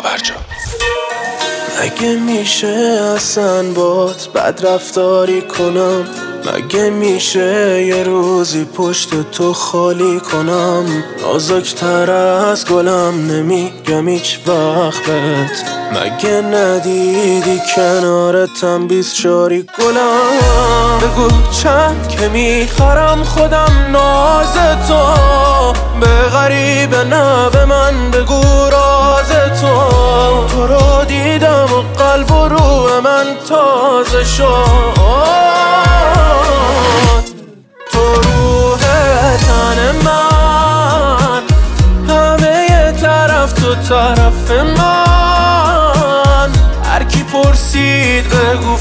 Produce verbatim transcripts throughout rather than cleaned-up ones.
پابرجا. مگه میشه اصلا بات بد رفتاری کنم؟ مگه میشه یه روزی پشت تو خالی کنم؟ نازک‌تر از گلم نمیگم هیچ وقت بهت. مگه ندیدی کنارتم بیست شاری گلم؟ بگو چند که میخرم خودم ناز تو، به غریبه نه به من بگو راز تو. تو رو دیدم و قلب و روح من تازه شد. تو روح تن من، همه یه طرف تو طرف من. هر کی پرسید بگو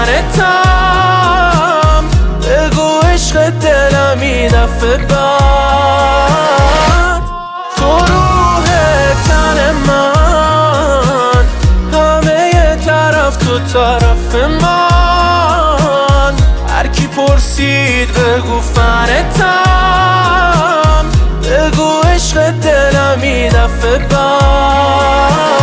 فنتم، بگو عشق دلم این دفعه بعد. تو روح تن من، همه یه طرف تو طرف من. هر کی پرسید بگو فنتم، بگو عشق دلم این دفعه بعد.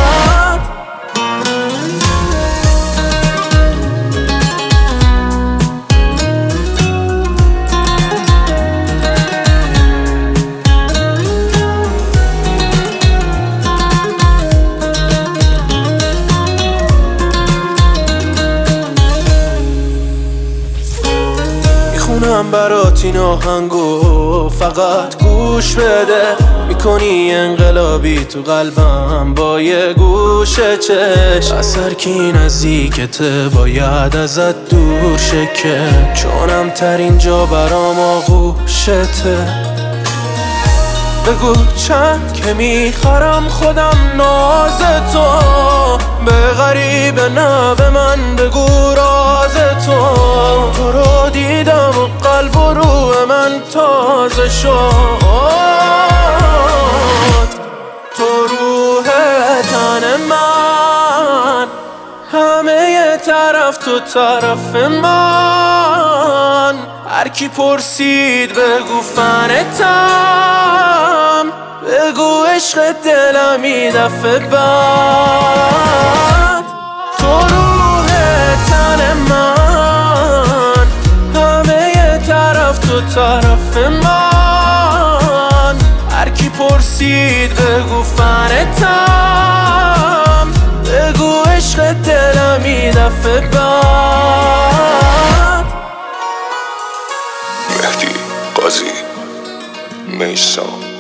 میخونم برات این آهنگو فقط گوش بده. میکنی انقلابی تو قلبم با یه گوش چشم. اثر کی نزدیکته باید ازت دور شه که چونم ترین جا برام آغوشته. بگو چند که میخرم خودم ناز تو، به غریبه نه به من بگو راز تو. تو رو دیدم و قلب و روح من تازه شد. تو روح تن من، همه یه طرف تو طرف من. هر کی پرسید بگو فنتم، بگو عشق دلم این دفعه بعد. تو روح تن من، همه یه طرف تو طرف من. هر کی پرسید بگو فنتم، بگو عشق دلم این دفعه بعد. مهدی قاضی میسان